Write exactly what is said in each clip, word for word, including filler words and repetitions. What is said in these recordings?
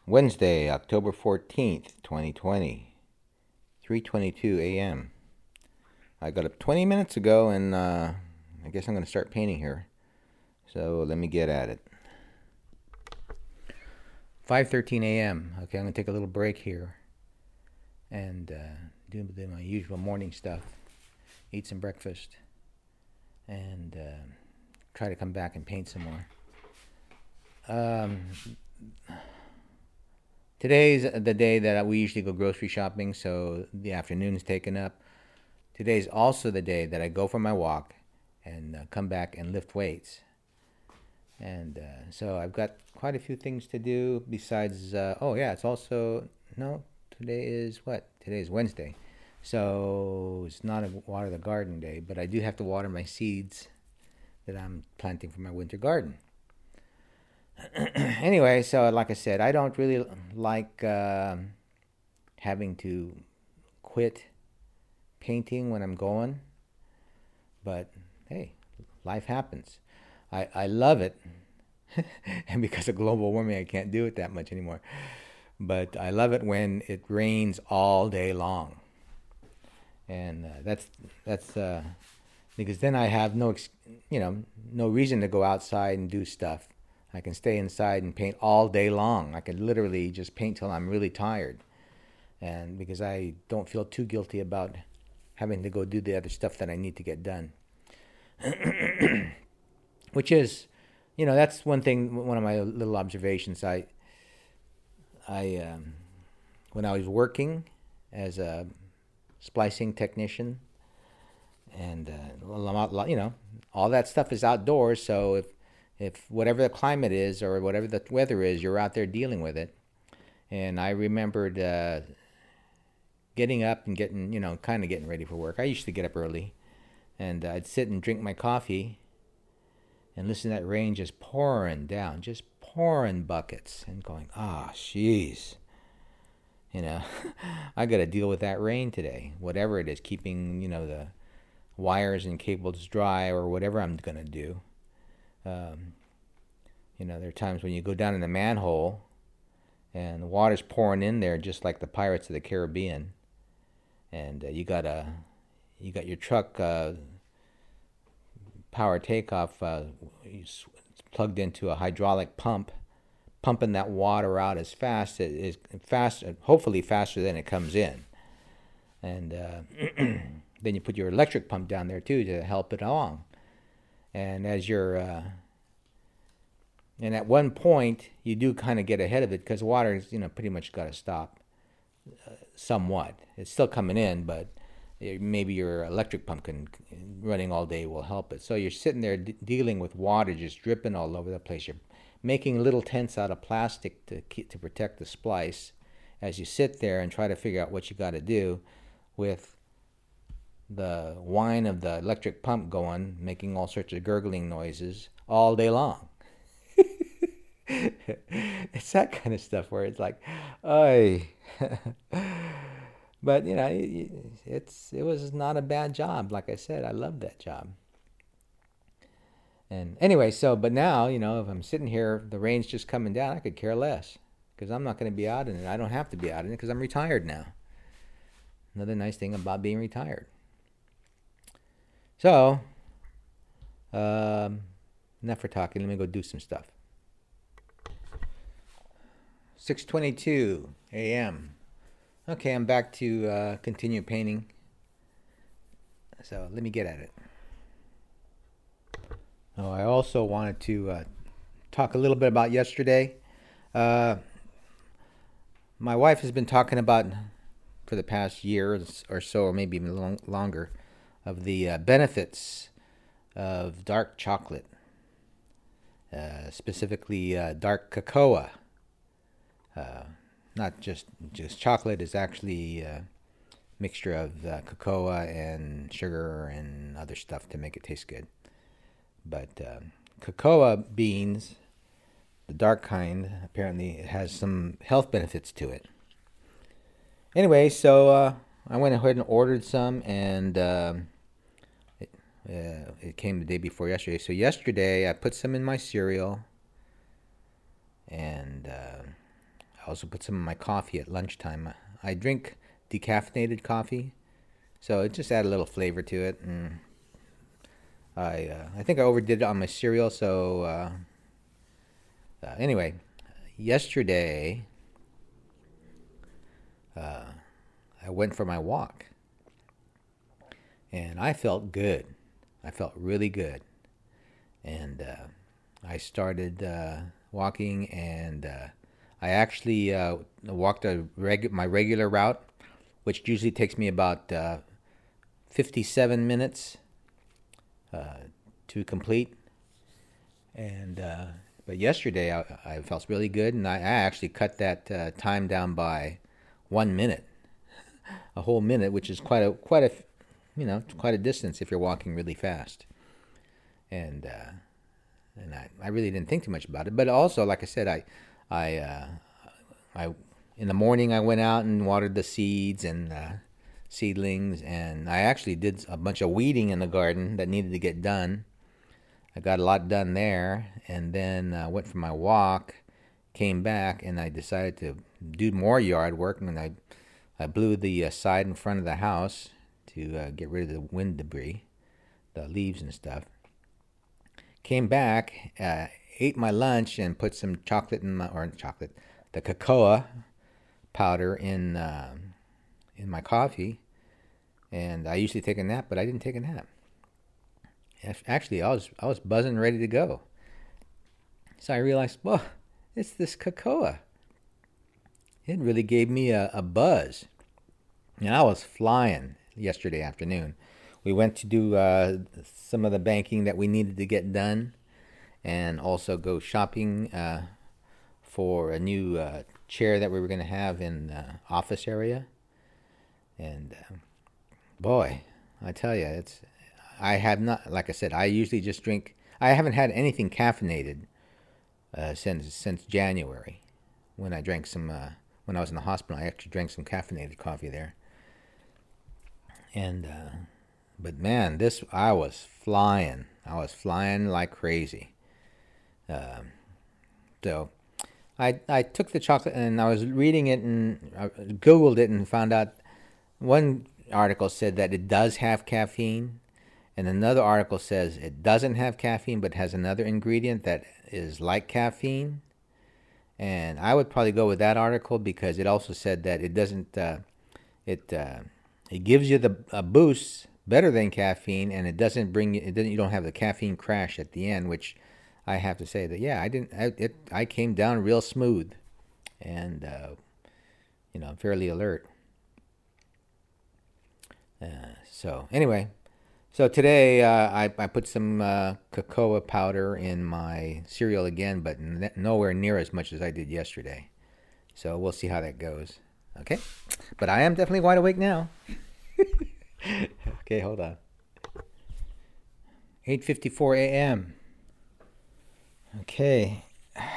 Wednesday, October fourteenth, twenty twenty, three twenty-two a m I got up twenty minutes ago and uh, I guess I'm going to start painting here. So let me get at it. five thirteen a m Okay, I'm going to take a little break here and uh, do, do my usual morning stuff. Eat some breakfast and uh, try to come back and paint some more. Um, today's the day that we usually go grocery shopping, so the afternoon's taken up. Today's also the day that I go for my walk and uh, come back and lift weights. And uh, so I've got quite a few things to do besides, uh, oh yeah, it's also, no, today is what? Today is Wednesday. So it's not a water the garden day, but I do have to water my seeds that I'm planting for my winter garden. Anyway, so like I said, I don't really like uh, having to quit painting when I'm going, but hey, life happens. I, I love it, and because of global warming, I can't do it that much anymore. But I love it when it rains all day long, and uh, that's that's uh, because then I have no you know no reason to go outside and do stuff. I can stay inside and paint all day long. I can literally just paint till I'm really tired, and because I don't feel too guilty about having to go do the other stuff that I need to get done. Which is, you know, that's one thing, one of my little observations. I, I, um, when I was working as a splicing technician, and uh, a lot, you know, all that stuff is outdoors. So if, if whatever the climate is or whatever the weather is, you're out there dealing with it. And I remembered uh, getting up and getting, you know, kind of getting ready for work. I used to get up early, and I'd sit and drink my coffee and listen to that rain just pouring down, just pouring buckets, and going, ah, oh, jeez. You know, I got to deal with that rain today, whatever it is, keeping, you know, the wires and cables dry or whatever I'm going to do. Um, you know, there are times when you go down in the manhole and the water's pouring in there just like the Pirates of the Caribbean. And uh, you got a, you got your truck uh, power takeoff uh, it's plugged into a hydraulic pump, pumping that water out as fast as fast, hopefully faster than it comes in. And uh, then you put your electric pump down there too to help it along. And as you're, uh, and at one point you do kind of get ahead of it because water's, you know, pretty much got to stop uh, somewhat. It's still coming in, but maybe your electric pump can, running all day will help it. So you're sitting there d- dealing with water just dripping all over the place. You're making little tents out of plastic to keep, to protect the splice as you sit there and try to figure out what you got to do with the whine of the electric pump going, making all sorts of gurgling noises all day long. It's that kind of stuff where it's like, ay. But, you know, it's it was not a bad job. Like I said, I loved that job. And anyway, so, but now, you know, if I'm sitting here, the rain's just coming down, I could care less because I'm not going to be out in it. I don't have to be out in it because I'm retired now. Another nice thing about being retired. So, um, enough for talking. Let me go do some stuff. six twenty-two a m Okay, I'm back to uh, continue painting. So let me get at it. Oh, I also wanted to uh, talk a little bit about yesterday. Uh, my wife has been talking about, for the past year or so, or maybe even long, longer, of the uh, benefits of dark chocolate, uh, specifically uh, dark cocoa. Uh, not just just chocolate is actually a mixture of uh, cocoa and sugar and other stuff to make it taste good. But uh, cocoa beans, the dark kind, apparently it has some health benefits to it. Anyway, so uh, I went ahead and ordered some, and uh, it, uh, it came the day before yesterday. So yesterday I put some in my cereal, and uh, I also put some in my coffee at lunchtime. I drink decaffeinated coffee, so it just add a little flavor to it. And I uh, I think I overdid it on my cereal. So uh, uh, anyway, yesterday uh, I went for my walk, and I felt good. I felt really good, and uh, I started uh, walking, and uh, I actually uh, walked a reg- my regular route, which usually takes me about uh, fifty-seven minutes uh, to complete. And uh, but yesterday I, I felt really good, and I, I actually cut that uh, time down by one minute, a whole minute, which is quite a quite a you know quite a distance if you're walking really fast. And uh, and I, I really didn't think too much about it. But also, like I said, I I uh, I in the morning I went out and watered the seeds and uh, seedlings, and I actually did a bunch of weeding in the garden that needed to get done. I got a lot done there, and then uh, went for my walk, came back, and I decided to do more yard work. And I I blew the uh, side in front of the house to uh, get rid of the wind debris, the leaves and stuff. Came back, uh, ate my lunch, and put some chocolate in my or chocolate, the cocoa powder in uh, in my coffee. And I usually take a nap, but I didn't take a nap. Actually, I was I was buzzing, ready to go. So I realized, well, it's this cocoa. It really gave me a, a buzz, and I was flying yesterday afternoon. We went to do uh, some of the banking that we needed to get done, and also go shopping uh, for a new uh, chair that we were going to have in the office area. And uh, boy, I tell you, it's I have not, like I said, I usually just drink. I haven't had anything caffeinated uh, since since January, when I drank some. Uh, when I was in the hospital, I actually drank some caffeinated coffee there. And. Uh, But man, this I was flying. I was flying like crazy. Um, so I I took the chocolate, and I was reading it, and I Googled it and found out one article said that it does have caffeine, and another article says it doesn't have caffeine but has another ingredient that is like caffeine. And I would probably go with that article, because it also said that it doesn't uh, it uh, it gives you the a boost better than caffeine, and it doesn't bring it doesn't you don't have the caffeine crash at the end, which I have to say that yeah I didn't I, it I came down real smooth, and uh, you know fairly alert. Uh, so anyway, so today uh, I I put some uh, cocoa powder in my cereal again, but n- nowhere near as much as I did yesterday. So we'll see how that goes. Okay, but I am definitely wide awake now. Okay, hold on. eight fifty-four a.m. Okay.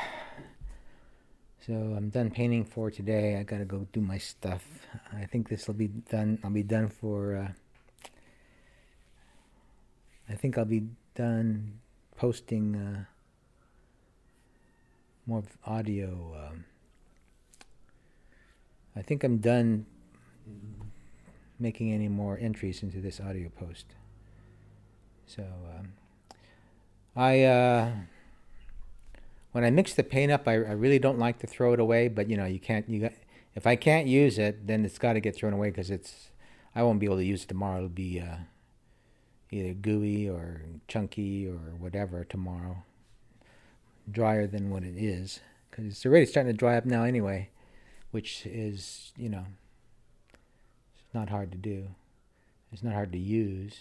So I'm done painting for today. I gotta go do my stuff. I think this will be done. I'll be done for. Uh, I think I'll be done posting uh, more audio. Um, I think I'm done making any more entries into this audio post. So um, I uh, when I mix the paint up, I, I really don't like to throw it away. But you know, you can't. You got, if I can't use it, then it's got to get thrown away, because it's I won't be able to use it tomorrow. It'll be uh, either gooey or chunky or whatever tomorrow. Drier than what it is, because it's already starting to dry up now anyway, which is you know. Not hard to do. It's not hard to use.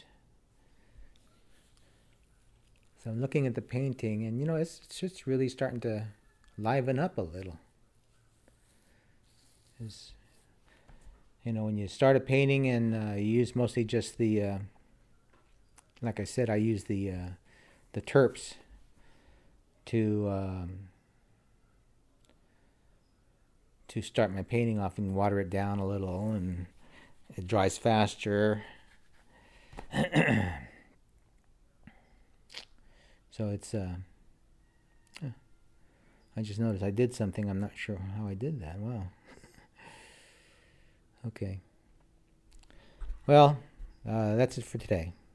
So I'm looking at the painting, and you know, it's, it's just really starting to liven up a little. It's, you know, when you start a painting and uh, you use mostly just the, uh, like I said, I use the uh, the terps to um, to start my painting off, and water it down a little, and it dries faster. So it's uh I just noticed I did something. I'm not sure how I did that. Wow. Okay. Well, uh, that's it for today.